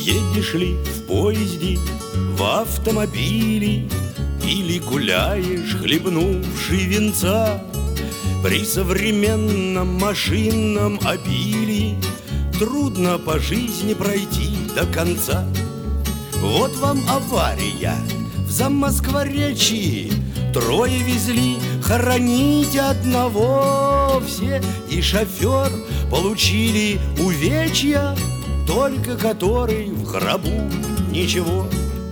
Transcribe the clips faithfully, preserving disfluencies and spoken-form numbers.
Едешь ли в поезде, в автомобиле, или гуляешь, хлебнувши винца, при современном машинном обилии трудно по жизни пройти до конца. Вот вам авария в Замоскворечье, трое везли хоронить одного все, и шофер получили увечья, только который в гробу ничего.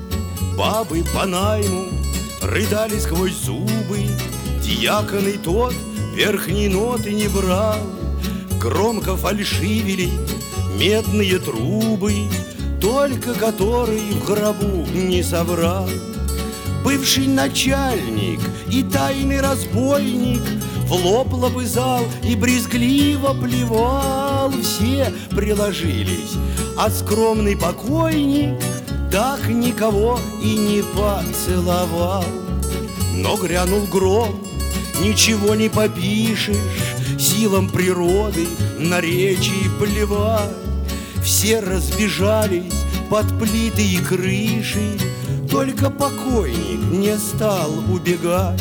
Бабы по найму рыдали сквозь зубы, дьякон и тот верхней ноты не брал, громко фальшивили медные трубы, только который в гробу не соврал. Бывший начальник и тайный разбойник в лоб лобызал и брезгливо плевал. Все приложились, а скромный покойник так никого и не поцеловал. Но грянул гром, ничего не попишешь, силам природы на речи плевать. Все разбежались под плиты и крыши, только покойник не стал убегать.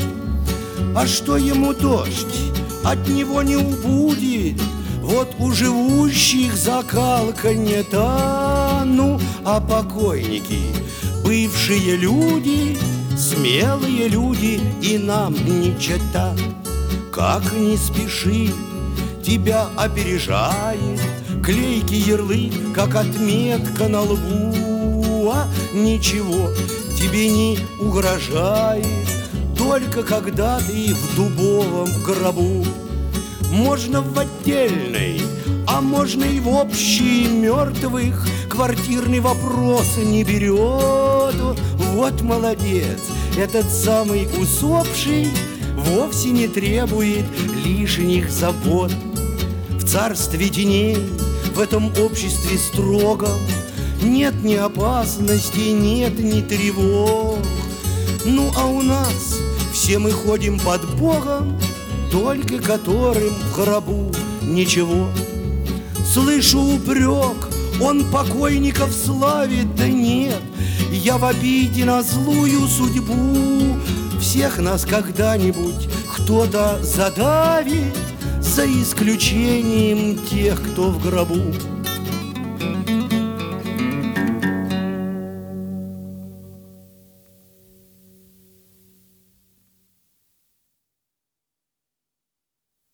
А что ему дождь, от него не убудет, вот у живущих закалка не та. Ну, а покойники, бывшие люди, смелые люди, и нам не чета. Как не спеши, тебя опережает клейкий ярлык, как отметка на лбу. А ничего тебе не угрожает, только когда ты в дубовом гробу. Можно в отдельной, а можно и в общей, мертвых квартирный вопрос не берет. Вот молодец, этот самый усопший вовсе не требует лишних забот. В царстве теней, в этом обществе строгом, нет ни опасности, нет ни тревог. Ну а у нас все мы ходим под Богом, только которым в гробу ничего. Слышу упрек, он покойников славит, да нет, я в обиде на злую судьбу. Всех нас когда-нибудь кто-то задавит, за исключением тех, кто в гробу.